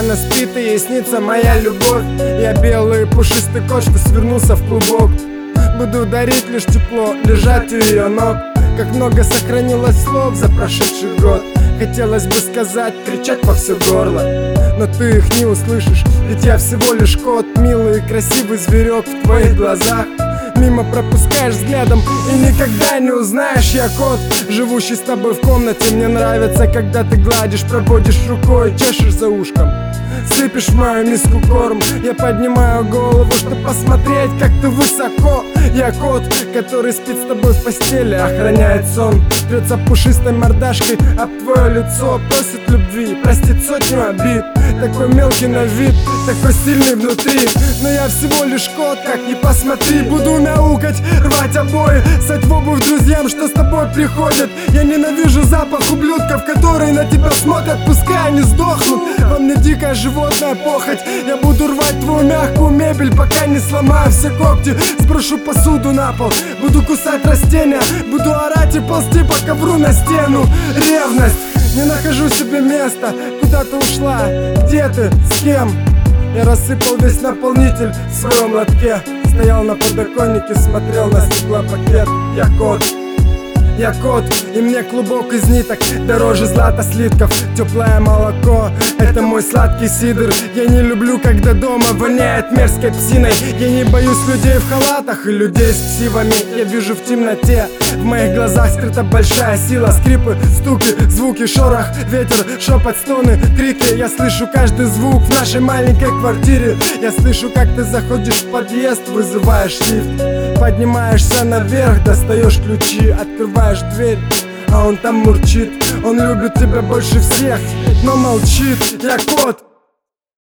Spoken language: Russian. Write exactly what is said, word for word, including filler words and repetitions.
она спит, и ей снится моя любовь. Я белый пушистый кот, что свернулся в клубок. Буду дарить лишь тепло, лежать у ее ног. Как много сохранилось слов за прошедший год. Хотелось бы сказать, кричать во все горло, но ты их не услышишь, ведь я всего лишь кот. Милый и красивый зверек в твоих глазах. Мимо пропускаешь взглядом и никогда не узнаешь. Я кот, живущий с тобой в комнате. Мне нравится, когда ты гладишь, проводишь рукой, чешешь за ушком, сыпешь в мою миску корм. Я поднимаю голову, чтобы посмотреть, как ты высоко. Я кот, который спит с тобой в постели, охраняет сон, трется пушистой мордашкой об твое лицо, просит любви, простит сотню обид. Такой мелкий на вид, такой сильный внутри, но я всего лишь кот, как ни посмотри. Буду мяукать, рвать обои, сать в обувь друзьям, что с тобой приходят. Я ненавижу запах ублюдков, которые на тебя смотрят, пускай они сдохнут. Во мне дикая животная похоть. Я буду рвать твою мягкую мебель, пока не сломаю все когти. Сброшу посуду на пол, буду кусать растения, буду орать и ползти по ковру на стену. Ревность, не нахожу себе места. Куда ты ушла? Где ты? С кем? Я рассыпал весь наполнитель в своем лотке. Стоял на подоконнике, смотрел на стеклопакет. Я кот, я кот, и мне клубок из ниток дороже злата слитков. Теплое молоко, это мой сладкий сидр. Я не люблю, когда дома воняет мерзкой псиной. Я не боюсь людей в халатах и людей с ксивами. Я вижу в темноте, в моих глазах скрыта большая сила. Скрипы, стуки, звуки, шорох, ветер, шепот, стоны, крики. Я слышу каждый звук в нашей маленькой квартире. Я слышу, как ты заходишь в подъезд, вызываешь лифт, поднимаешься наверх, достаешь ключи, открываешь дверь, а он там мурчит. Он любит тебя больше всех, но молчит. Я кот,